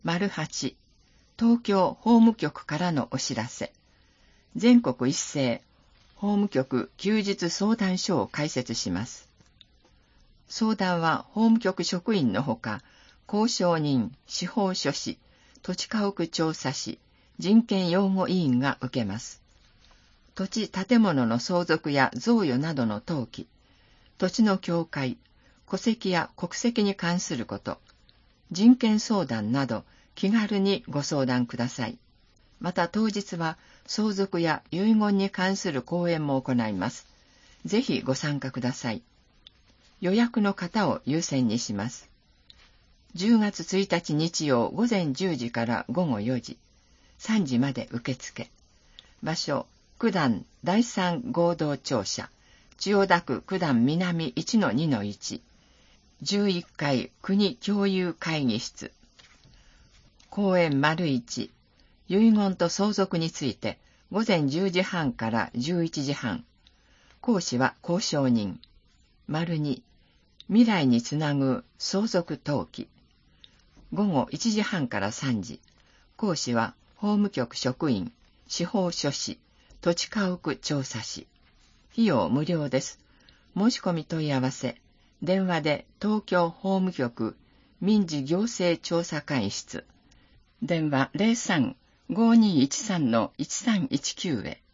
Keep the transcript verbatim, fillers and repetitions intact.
はち、東京法務局からのお知らせ。全国一斉法務局休日相談所を開設します。相談は法務局職員のほか、公証人、司法書士、土地家屋調査士、人権擁護委員が受けます。土地建物の相続や贈与などの登記、土地の境界、戸籍や国籍に関すること、人権相談など気軽にご相談ください。また当日は相続や遺言に関する講演も行います。ぜひご参加ください。予約の方を優先にします。じゅうがつついたち日曜午前じゅうじから午後よじ、さんじまで受付。場所、九段だいさん合同庁舎、千代田区九段南 いちのにのいち、じゅういっかい国共有会議室。講演 いち、遺言と相続について午前じゅうじはんからじゅういちじはん。講師は公証人。に、未来につなぐ相続登記。午後いちじはんからさんじ。講師は法務局職員、司法書士、土地家屋調査士。費用無料です。申し込み問い合わせ。電話で東京法務局民事行政調査会室。電話 ゼロさん ごーにーいちさん いちさんいちきゅう へ。